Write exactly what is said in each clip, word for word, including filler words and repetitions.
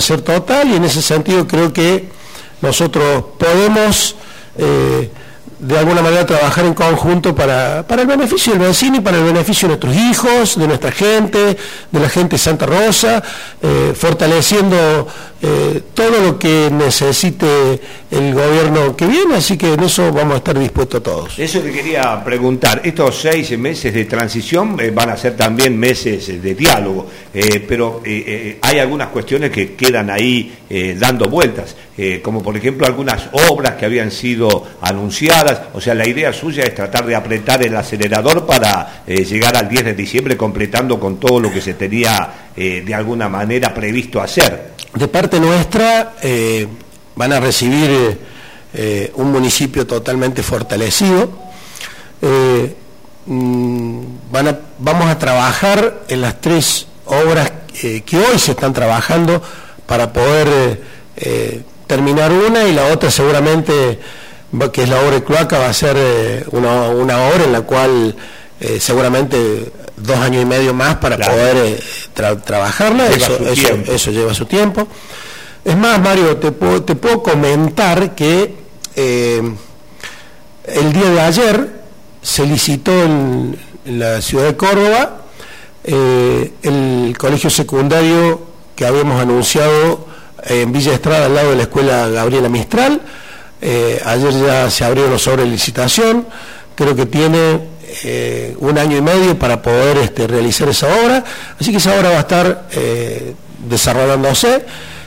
ser total, y en ese sentido creo que nosotros podemos eh, de alguna manera trabajar en conjunto para, para el beneficio del vecino y para el beneficio de nuestros hijos, de nuestra gente, de la gente de Santa Rosa, eh, fortaleciendo eh, todo lo que necesite el gobierno que viene, así que en eso vamos a estar dispuestos todos. Eso te quería preguntar, estos seis meses de transición eh, van a ser también meses de diálogo, eh, pero eh, eh, hay algunas cuestiones que quedan ahí eh, dando vueltas, eh, como por ejemplo algunas obras que habían sido anunciadas. O sea, la idea suya es tratar de apretar el acelerador para eh, llegar al diez de diciembre completando con todo lo que se tenía eh, de alguna manera previsto hacer. De parte nuestra eh, van a recibir eh, un municipio totalmente fortalecido. Eh, mm, van a, vamos a trabajar en las tres obras eh, que hoy se están trabajando para poder eh, eh, terminar una, y la otra seguramente, que es la obra de cloaca, va a ser eh, una, una obra en la cual eh, seguramente dos años y medio más para claro. poder eh, tra trabajarla, eso, eso, eso lleva su tiempo. Es más, Mario, te puedo, te puedo comentar que eh, el día de ayer se licitó en, en la ciudad de Córdoba eh, el colegio secundario que habíamos anunciado en Villa Estrada, al lado de la escuela Gabriela Mistral. Eh, ayer ya se abrieron sobre licitación, creo que tiene eh, un año y medio para poder este, realizar esa obra, así que esa obra va a estar eh, desarrollándose.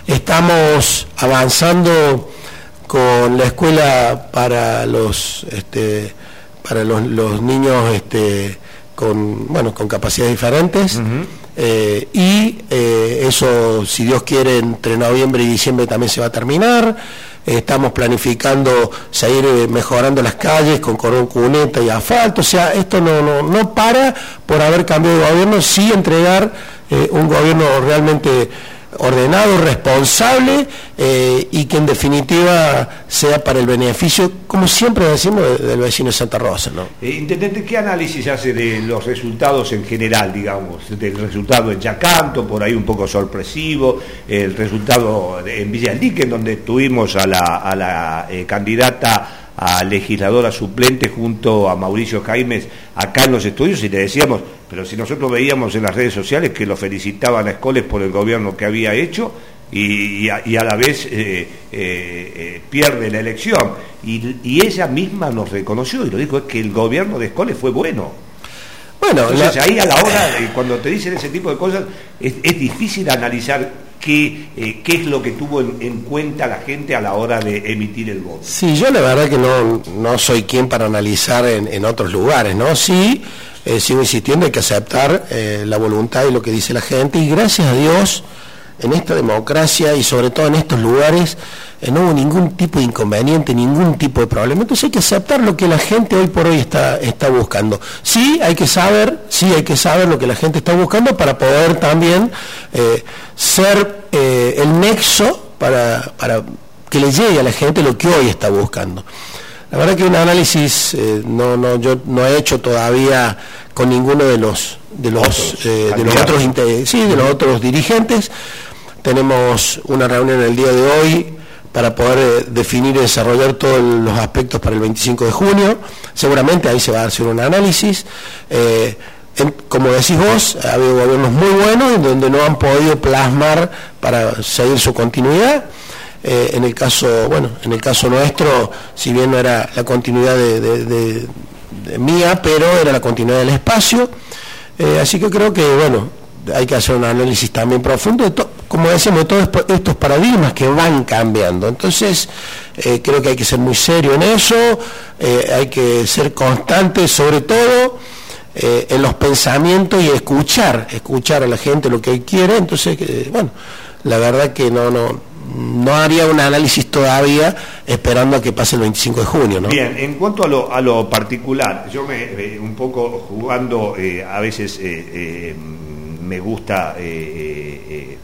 Estamos avanzando con la escuela para los este, para los, los niños este, con bueno con capacidades diferentes. Uh-huh. Eh, y eh, eso, si Dios quiere, entre noviembre y diciembre también se va a terminar. Eh, estamos planificando seguir eh, mejorando las calles con cordón cuneta y asfalto. O sea, esto no, no, no para por haber cambiado de gobierno, sí entregar eh, un gobierno realmente ordenado, responsable eh, y que en definitiva sea para el beneficio, como siempre decimos, del vecino de Santa Rosa, ¿no? Eh, Intendente, ¿qué análisis hace de los resultados en general, digamos, del resultado en Yacanto, por ahí un poco sorpresivo, el resultado en Villa del Dique, en donde tuvimos a la, a la eh, candidata a legisladora suplente junto a Mauricio Jaimes acá en los estudios, y le decíamos, pero si nosotros veíamos en las redes sociales que lo felicitaban a Escoles por el gobierno que había hecho, y, y, a, y a la vez eh, eh, eh, pierde la elección, y, y ella misma nos reconoció y lo dijo, es que el gobierno de Escoles fue bueno. Bueno, entonces la... ahí a la hora, eh, cuando te dicen ese tipo de cosas, es, es difícil analizar qué, eh, qué es lo que tuvo en, en cuenta la gente a la hora de emitir el voto. Sí, yo la verdad que no, no soy quien para analizar en, en otros lugares, ¿no? Sí, eh, sigo insistiendo, hay que aceptar eh, la voluntad y lo que dice la gente, y gracias a Dios, en esta democracia y sobre todo en estos lugares, eh, no hubo ningún tipo de inconveniente, ningún tipo de problema. Entonces hay que aceptar lo que la gente hoy por hoy está, está buscando. Sí, hay que saber, sí hay que saber lo que la gente está buscando para poder también eh, ser eh, el nexo para, para que le llegue a la gente lo que hoy está buscando. La verdad que un análisis eh, no, no, yo no he hecho todavía con ninguno de los de los otros, eh, de los otros sí, de los otros dirigentes. Tenemos una reunión el día de hoy para poder eh, definir y desarrollar todos los aspectos para el veinticinco de junio. Seguramente ahí se va a hacer un análisis. Eh, en, como decís vos, ha habido gobiernos muy buenos en donde no han podido plasmar para seguir su continuidad. Eh, en el caso, bueno, en el caso nuestro, si bien no era la continuidad de, de, de, de mía, pero era la continuidad del espacio. Eh, así que creo que, bueno, hay que hacer un análisis también profundo de, to, como decimos, de todos estos paradigmas que van cambiando. Entonces, eh, creo que hay que ser muy serio en eso, eh, hay que ser constante, sobre todo eh, en los pensamientos, y escuchar, escuchar a la gente lo que quiere. Entonces, eh, bueno, la verdad que no, no, no haría un análisis todavía esperando a que pase el veinticinco de junio, ¿no? Bien, en cuanto a lo, a lo particular, yo me eh, un poco jugando, eh, a veces eh, eh, me gusta eh, eh,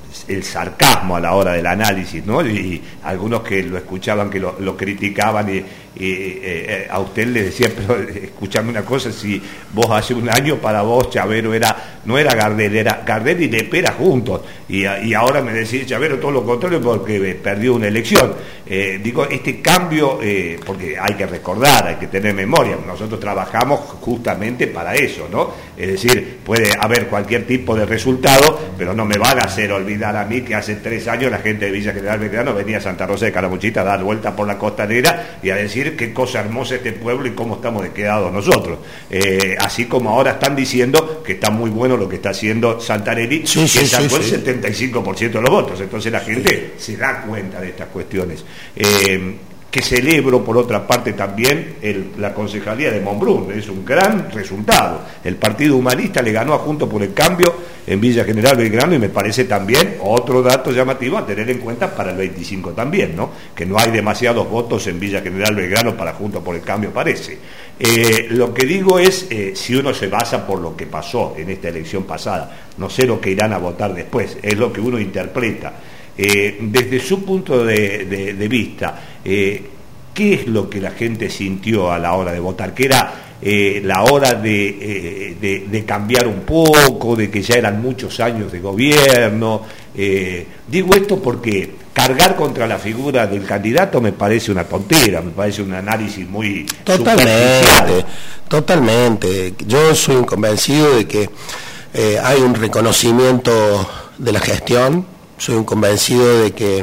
el sarcasmo a la hora del análisis, ¿no? Y, y algunos que lo escuchaban, que lo, lo criticaban, y, y eh, a usted le decía, pero escuchame una cosa, si vos hace un año para vos Chavero era, no era Gardel, era Gardel y Lepera juntos, y, y ahora me decís Chavero todo lo contrario porque perdió una elección. Eh, digo, este cambio, eh, porque hay que recordar, hay que tener memoria, nosotros trabajamos justamente para eso, ¿no? Es decir, puede haber cualquier tipo de resultado, pero no me van a hacer olvidar a mí que hace tres años la gente de Villa General Belgrano venía a Santa Rosa de Calamuchita a dar vuelta por la costanera y a decir qué cosa hermosa este pueblo y cómo estamos quedados nosotros. Eh, así como ahora están diciendo que está muy bueno lo que está haciendo Santarelli, sí, que sí, sacó sí, el sí. setenta y cinco por ciento de los votos. Entonces la gente sí. se da cuenta de estas cuestiones. Eh, que celebro por otra parte también el, la concejalía de Monbrún, es un gran resultado. El Partido Humanista le ganó a Juntos por el Cambio en Villa General Belgrano y me parece también otro dato llamativo a tener en cuenta para el veinticinco también, ¿no? Que no hay demasiados votos en Villa General Belgrano para Juntos por el Cambio, parece. Eh, lo que digo es, eh, si uno se basa por lo que pasó en esta elección pasada, no sé lo que irán a votar después, es lo que uno interpreta. Eh, desde su punto de, de, de vista, eh, ¿qué es lo que la gente sintió a la hora de votar? ¿Qué era eh, la hora de, eh, de, de cambiar un poco, de que ya eran muchos años de gobierno? Eh, digo esto porque cargar contra la figura del candidato me parece una tontera, me parece un análisis muy totalmente, totalmente. Yo soy convencido de que eh, hay un reconocimiento de la gestión. Soy un convencido de que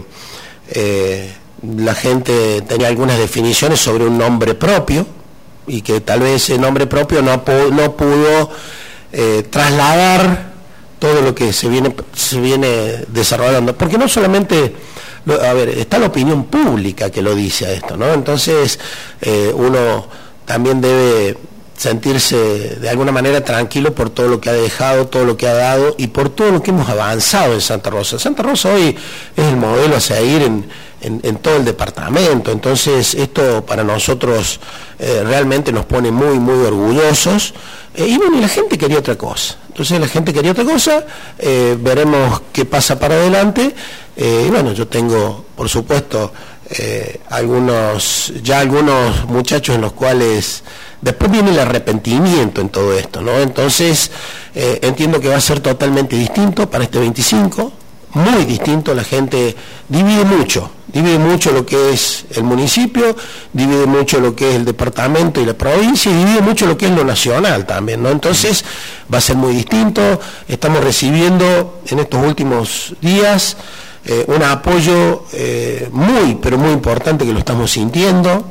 eh, la gente tenía algunas definiciones sobre un nombre propio y que tal vez ese nombre propio no, pu- no pudo eh, trasladar todo lo que se viene, se viene desarrollando. Porque no solamente, lo, a ver, está la opinión pública que lo dice a esto, ¿no? Entonces eh, uno también debe sentirse de alguna manera tranquilo por todo lo que ha dejado, todo lo que ha dado y por todo lo que hemos avanzado en Santa Rosa. Santa Rosa hoy es el modelo a seguir en, en, en todo el departamento, entonces esto para nosotros eh, realmente nos pone muy, muy orgullosos. Eh, y bueno, y la gente quería otra cosa, entonces la gente quería otra cosa, eh, veremos qué pasa para adelante. Eh, y bueno, yo tengo, por supuesto, eh, algunos, ya algunos muchachos en los cuales después viene el arrepentimiento en todo esto, ¿no? Entonces, eh, entiendo que va a ser totalmente distinto para este veinticinco, muy distinto. La gente divide mucho, divide mucho lo que es el municipio, divide mucho lo que es el departamento y la provincia, y divide mucho lo que es lo nacional también, ¿no? Entonces, va a ser muy distinto. Estamos recibiendo en estos últimos días eh, un apoyo eh, muy, pero muy importante, que lo estamos sintiendo.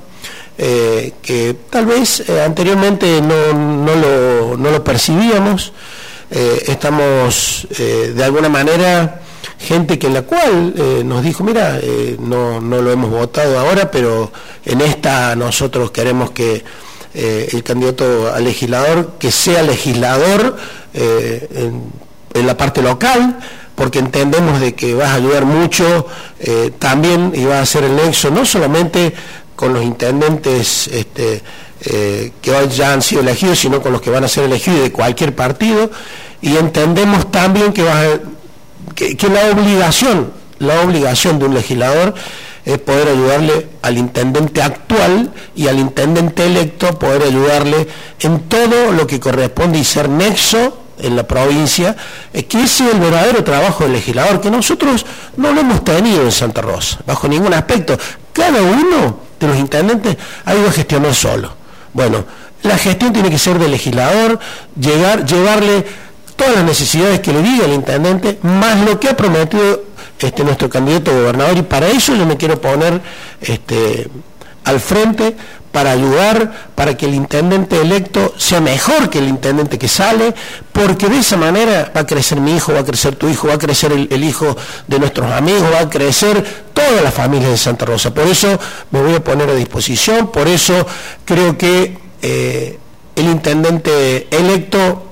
Eh, que tal vez eh, anteriormente no, no, lo, no lo percibíamos. Eh, estamos eh, de alguna manera gente que en la cual eh, nos dijo, mira, eh, no, no lo hemos votado ahora, pero en esta nosotros queremos que eh, el candidato a legislador, que sea legislador eh, en, en la parte local, porque entendemos de que vas a ayudar mucho eh, también, y vas a hacer el nexo no solamente con los intendentes este, eh, que hoy ya han sido elegidos, sino con los que van a ser elegidos de cualquier partido, y entendemos también que, vas a, que, que la obligación, la obligación de un legislador es poder ayudarle al intendente actual y al intendente electo, poder ayudarle en todo lo que corresponde y ser nexo en la provincia, eh, que ese es el verdadero trabajo del legislador, que nosotros no lo hemos tenido en Santa Rosa, bajo ningún aspecto. Cada uno de los intendentes ha ido a gestionar solo. Bueno, la gestión tiene que ser del legislador, llegar, llevarle todas las necesidades que le diga el intendente, más lo que ha prometido este, nuestro candidato a gobernador, y para eso yo me quiero poner este, al frente, para ayudar, para que el intendente electo sea mejor que el intendente que sale, porque de esa manera va a crecer mi hijo, va a crecer tu hijo, va a crecer el, el hijo de nuestros amigos, va a crecer toda la familia de Santa Rosa. Por eso me voy a poner a disposición, por eso creo que eh, el intendente electo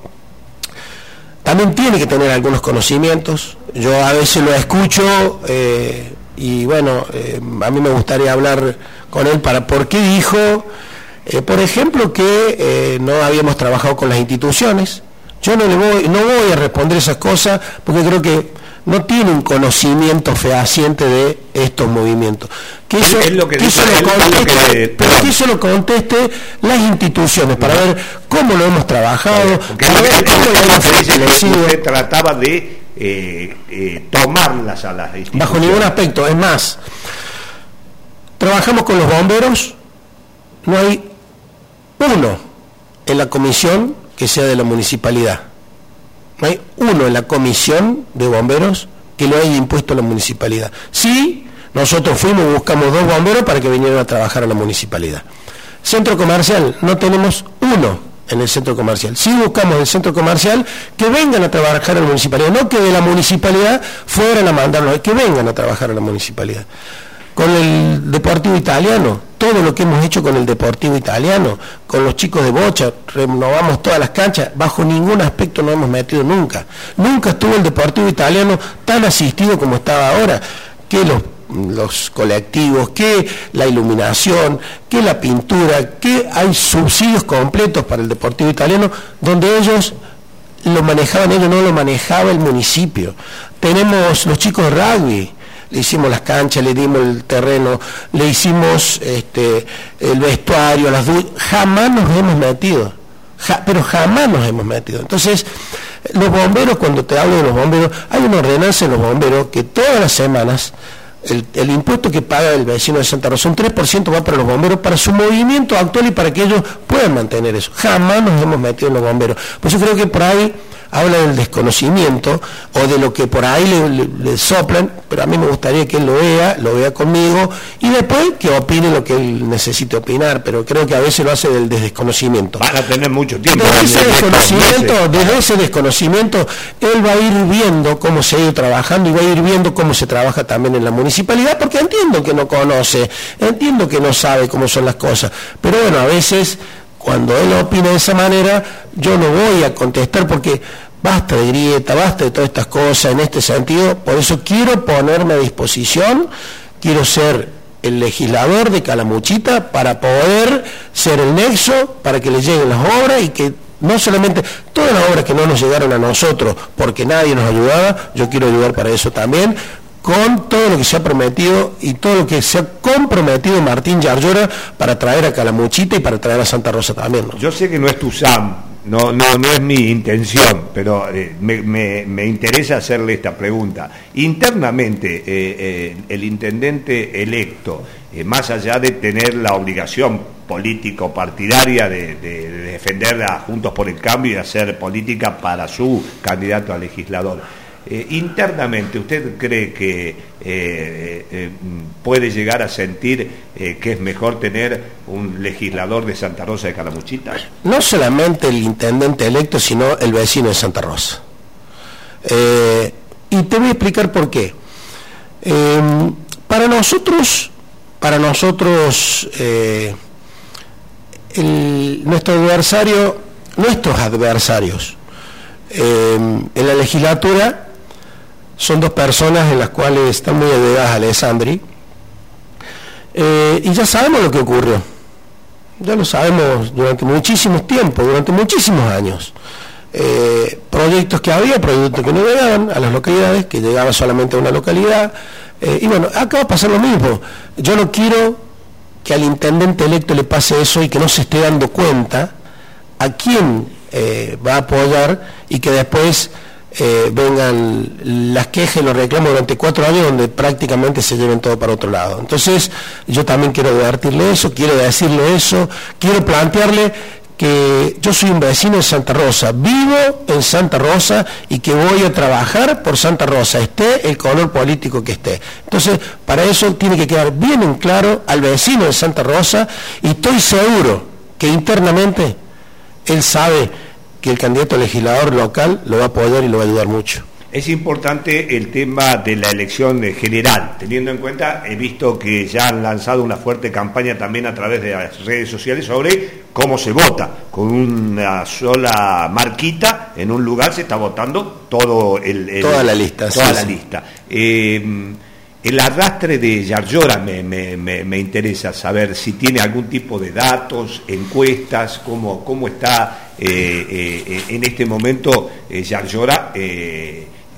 también tiene que tener algunos conocimientos. Yo a veces lo escucho eh, y bueno, eh, a mí me gustaría hablar con él para por qué dijo, eh, por ejemplo, que eh, no habíamos trabajado con las instituciones. Yo no le voy, no voy a responder esas cosas porque creo que no tiene un conocimiento fehaciente de estos movimientos. Que eso, es lo que, que eso lo conteste, que, pero que eso lo conteste las instituciones, para ver cómo lo hemos trabajado, para ver cómo lo hemos fortalecido. Usted trataba de eh, eh, tomarlas a las instituciones. Bajo ningún aspecto. Es más, trabajamos con los bomberos, no hay uno en la comisión que sea de la municipalidad. No hay uno en la comisión de bomberos que lo haya impuesto a la municipalidad. Sí, nosotros fuimos y buscamos dos bomberos para que vinieran a trabajar a la municipalidad. Centro comercial, no tenemos uno en el centro comercial. Sí buscamos en el centro comercial que vengan a trabajar a la municipalidad, no que de la municipalidad fueran a mandarlos, que vengan a trabajar a la municipalidad. Con el Deportivo Italiano, todo lo que hemos hecho con el Deportivo Italiano, con los chicos de bocha, renovamos todas las canchas, bajo ningún aspecto nos hemos metido nunca. Nunca estuvo el Deportivo Italiano tan asistido como estaba ahora, que los, los colectivos, que la iluminación, que la pintura, que hay subsidios completos para el Deportivo Italiano, donde ellos lo manejaban, ellos no lo manejaba el municipio. Tenemos los chicos de rugby, le hicimos las canchas, le dimos el terreno, le hicimos este, el vestuario, las duchas, jamás nos hemos metido, ja, pero jamás nos hemos metido. Entonces, los bomberos, cuando te hablo de los bomberos, hay una ordenanza en los bomberos que todas las semanas, el, el impuesto que paga el vecino de Santa Rosa, un tres por ciento va para los bomberos, para su movimiento actual y para que ellos puedan mantener eso. Jamás nos hemos metido en los bomberos. Pues yo creo que por ahí habla del desconocimiento o de lo que por ahí le, le, le soplan, pero a mí me gustaría que él lo vea, lo vea conmigo y después que opine lo que él necesite opinar, pero creo que a veces lo hace del desconocimiento. Van a tener mucho tiempo. Desde ese desconocimiento, desde ese desconocimiento, él va a ir viendo cómo se ha ido trabajando y va a ir viendo cómo se trabaja también en la municipalidad, porque entiendo que no conoce, entiendo que no sabe cómo son las cosas, pero bueno, a veces cuando él opina de esa manera, yo no voy a contestar porque basta de grieta, basta de todas estas cosas en este sentido. Por eso quiero ponerme a disposición, quiero ser el legislador de Calamuchita para poder ser el nexo para que le lleguen las obras y que no solamente todas las obras que no nos llegaron a nosotros porque nadie nos ayudaba, yo quiero ayudar para eso también, con todo lo que se ha prometido y todo lo que se ha comprometido Martín Yarlora para traer a Calamuchita y para traer a Santa Rosa también, ¿no? Yo sé que no es tu S A M, no, no, no es mi intención, pero eh, me, me, me interesa hacerle esta pregunta. Internamente, eh, eh, el intendente electo, eh, más allá de tener la obligación político-partidaria de, de, de defender a Juntos por el Cambio y hacer política para su candidato a legislador, Eh, internamente, ¿usted cree que eh, eh, puede llegar a sentir eh, que es mejor tener un legislador de Santa Rosa de Calamuchita? No solamente el intendente electo, sino el vecino de Santa Rosa. Eh, y te voy a explicar por qué. Eh, para nosotros, para nosotros, eh, el, nuestro adversario, nuestros adversarios eh, en la legislatura son dos personas en las cuales están muy allegadas a Alessandri, eh, y ya sabemos lo que ocurrió, ya lo sabemos durante muchísimos tiempos, durante muchísimos años, eh, proyectos que había, proyectos que no llegaban a las localidades, que llegaban solamente a una localidad, eh, y bueno, acá va a pasar lo mismo. Yo no quiero que al intendente electo le pase eso y que no se esté dando cuenta a quién eh, va a apoyar y que después Eh, vengan las quejas y los reclamos durante cuatro años donde prácticamente se lleven todo para otro lado. Entonces yo también quiero advertirle eso, quiero decirle eso, quiero plantearle que yo soy un vecino de Santa Rosa, vivo en Santa Rosa y que voy a trabajar por Santa Rosa, esté el color político que esté. Entonces para eso tiene que quedar bien en claro al vecino de Santa Rosa, y estoy seguro que internamente él sabe que el candidato a legislador local lo va a apoyar y lo va a ayudar mucho. Es importante el tema de la elección general, teniendo en cuenta, he visto que ya han lanzado una fuerte campaña también a través de las redes sociales sobre cómo se vota, con una sola marquita, en un lugar se está votando todo el... el toda la lista. Toda sí, la sí. lista. Eh, el arrastre de Yarlora me, me, me, me interesa saber si tiene algún tipo de datos, encuestas, cómo, cómo está eh, eh, en este momento eh, Yarlora eh,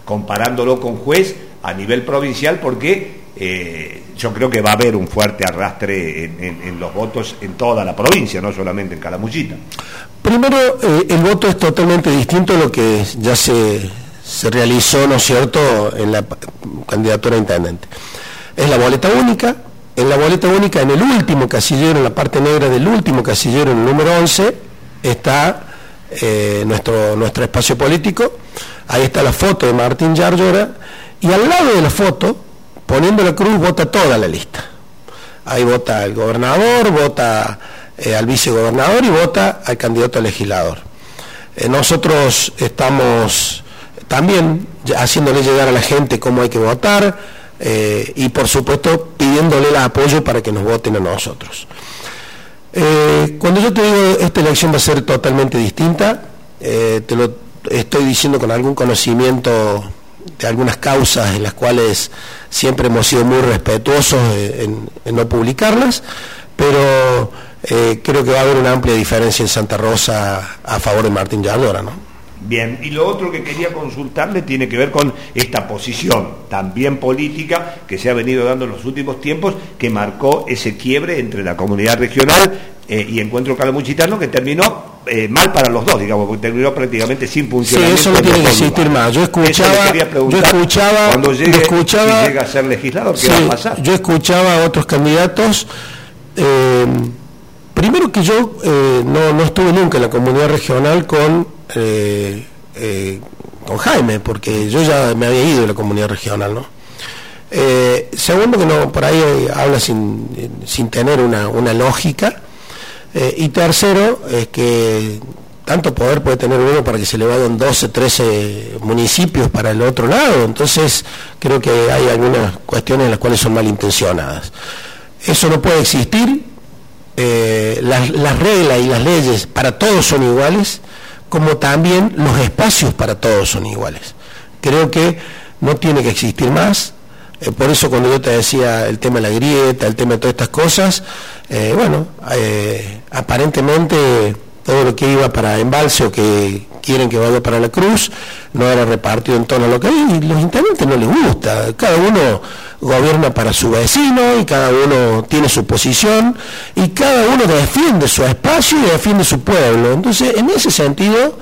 comparándolo con Juez a nivel provincial, porque eh, yo creo que va a haber un fuerte arrastre en, en, en los votos en toda la provincia, no solamente en Calamuchita. Primero, eh, el voto es totalmente distinto a lo que ya se, se realizó, ¿no es cierto?, en la candidatura a intendente. Es la boleta única. En la boleta única, en el último casillero, en la parte negra del último casillero, en el número once, está eh, nuestro, nuestro espacio político. Ahí está la foto de Martín Yarlora, y al lado de la foto, poniendo la cruz, vota toda la lista. Ahí vota el gobernador, vota eh, al vicegobernador y vota al candidato a legislador. Eh, nosotros estamos también haciéndole llegar a la gente cómo hay que votar, Eh, y por supuesto pidiéndole el apoyo para que nos voten a nosotros. Eh, cuando yo te digo esta elección va a ser totalmente distinta, eh, te lo estoy diciendo con algún conocimiento de algunas causas en las cuales siempre hemos sido muy respetuosos en, en no publicarlas, pero eh, creo que va a haber una amplia diferencia en Santa Rosa a favor de Martín Yarlora, ¿no? Bien, y lo otro que quería consultarle tiene que ver con esta posición también política que se ha venido dando en los últimos tiempos, que marcó ese quiebre entre la comunidad regional eh, y Encuentro Calamuchitano, que terminó eh, mal para los dos, digamos, porque terminó prácticamente sin funcionamiento. Sí, eso no tiene que existir más. Yo escuchaba, yo escuchaba, cuando llegue, yo escuchaba, si llega a ser legislador, ¿qué sí, va a pasar? Yo escuchaba a otros candidatos. Eh, primero que yo eh, no, no estuve nunca en la comunidad regional con Eh, eh, con Jaime, porque yo ya me había ido de la comunidad regional, ¿no? Eh, segundo, que no, por ahí habla sin, sin tener una, una lógica, eh, y tercero, es que tanto poder puede tener uno para que se le vayan doce, trece municipios para el otro lado. Entonces creo que hay algunas cuestiones en las cuales son malintencionadas. Eso no puede existir. Eh, las, las reglas y las leyes para todos son iguales, como también los espacios para todos son iguales. Creo que no tiene que existir más, eh, por eso cuando yo te decía el tema de la grieta, el tema de todas estas cosas, eh, bueno, eh, aparentemente todo lo que iba para Embalse o que quieren que vaya para la Cruz no era repartido en torno a lo que hay, y los intendentes no les gusta, cada uno gobierna para su vecino y cada uno tiene su posición y cada uno defiende su espacio y defiende su pueblo. Entonces, en ese sentido,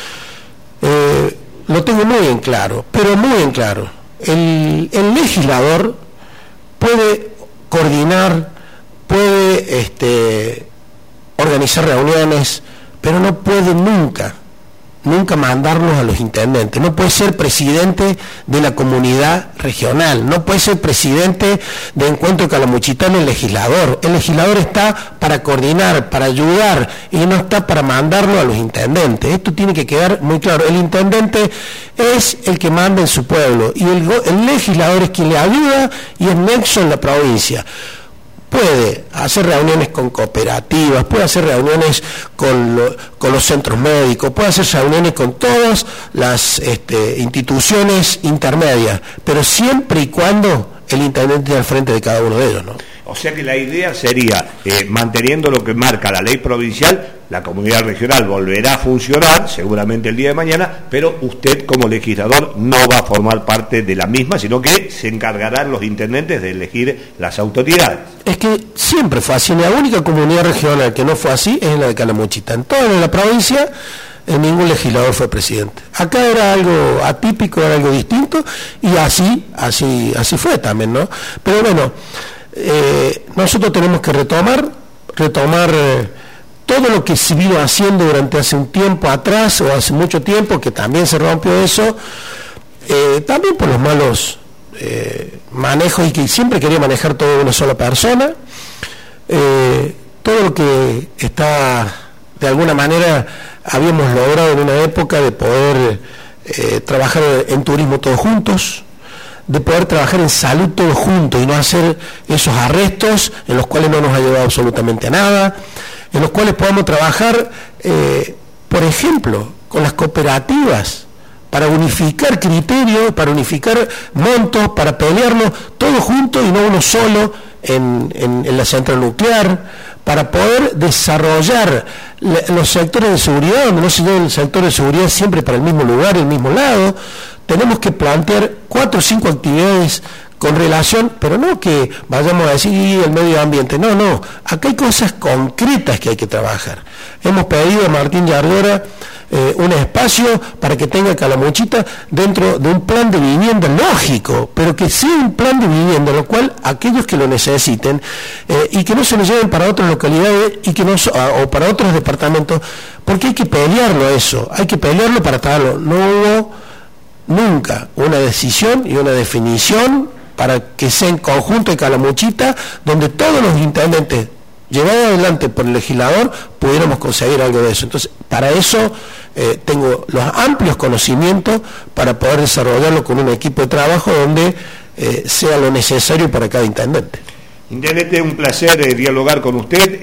eh, lo tengo muy en claro, pero muy en claro. El, el legislador puede coordinar, puede este, organizar reuniones, pero no puede nunca, nunca mandarlos a los intendentes. No puede ser presidente de la comunidad regional, no puede ser presidente de Encuentro Calamuchitano el legislador. El legislador está para coordinar, para ayudar, y no está para mandarlo a los intendentes. Esto tiene que quedar muy claro. El intendente es el que manda en su pueblo, y el, el legislador es quien le ayuda y es nexo en la provincia. Puede hacer reuniones con cooperativas, puede hacer reuniones con, lo, con los centros médicos, puede hacer reuniones con todas las este, instituciones intermedias, pero siempre y cuando el intendente esté al frente de cada uno de ellos, ¿no? O sea que la idea sería, eh, manteniendo lo que marca la ley provincial, la comunidad regional volverá a funcionar, seguramente el día de mañana, pero usted como legislador no va a formar parte de la misma, sino que se encargarán los intendentes de elegir las autoridades. Es que siempre fue así. La única comunidad regional que no fue así es la de Calamuchita. En toda la provincia eh, ningún legislador fue presidente. Acá era algo atípico, era algo distinto, y así, así, así fue también, ¿no? Pero bueno, eh, nosotros tenemos que retomar, retomar eh, todo lo que se vino haciendo durante hace un tiempo atrás, o hace mucho tiempo, que también se rompió eso, eh, también por los malos eh, manejos, y que siempre quería manejar todo de una sola persona. Eh, todo lo que está, de alguna manera, habíamos logrado en una época de poder eh, trabajar en turismo todos juntos, de poder trabajar en salud todos juntos y no hacer esos arrestos en los cuales no nos ha llevado absolutamente a nada, en los cuales podamos trabajar, eh, por ejemplo, con las cooperativas, para unificar criterios, para unificar montos, para pelearnos todos juntos y no uno solo en, en, en la central nuclear, para poder desarrollar la, los sectores de seguridad, donde no se lleva el sector de seguridad siempre para el mismo lugar, el mismo lado. tenemos que plantear cuatro o cinco actividades con relación, pero no que vayamos a decir el medio ambiente, no, no, acá hay cosas concretas que hay que trabajar. Hemos pedido a Martín Yardora eh, un espacio para que tenga Calamuchita dentro de un plan de vivienda lógico, pero que sea un plan de vivienda, lo cual aquellos que lo necesiten eh, y que no se lo lleven para otras localidades y que no o para otros departamentos, porque hay que pelearlo eso, hay que pelearlo para traerlo. No hubo nunca una decisión y una definición para que sea en conjunto de Calamuchita, donde todos los intendentes llevados adelante por el legislador pudiéramos conseguir algo de eso. Entonces, para eso eh, tengo los amplios conocimientos para poder desarrollarlo con un equipo de trabajo donde eh, sea lo necesario para cada intendente. Intendente, un placer eh, dialogar con usted. Eh,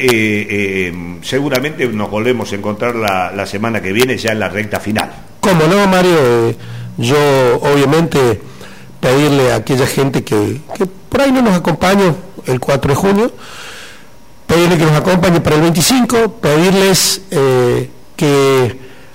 eh, seguramente nos volvemos a encontrar la, la semana que viene, ya en la recta final. Cómo no, Mario, eh, yo obviamente pedirle a aquella gente que, que por ahí no nos acompañe el cuatro de junio, pedirle que nos acompañe para el veinticinco, pedirles eh, que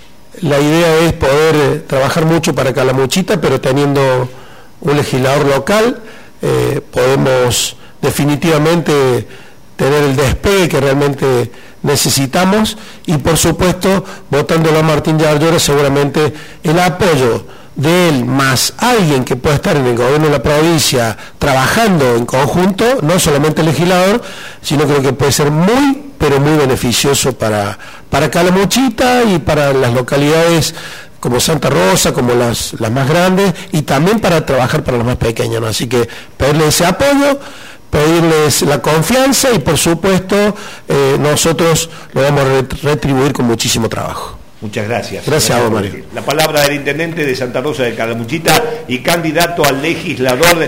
la idea es poder eh, trabajar mucho para Calamuchita, pero teniendo un legislador local, eh, podemos definitivamente tener el despegue que realmente necesitamos y por supuesto, votándolo a Martín Yardora, seguramente el apoyo de él más alguien que pueda estar en el gobierno de la provincia trabajando en conjunto, no solamente el legislador, sino creo que puede ser muy, pero muy beneficioso para, para Calamuchita y para las localidades como Santa Rosa, como las, las más grandes, y también para trabajar para las más pequeñas, ¿no? Así que pedirle ese apoyo, pedirles la confianza y por supuesto eh, nosotros lo vamos a retribuir con muchísimo trabajo. Muchas gracias. Gracias, gracias a vos, Mario. La palabra del intendente de Santa Rosa de Calamuchita y candidato al legislador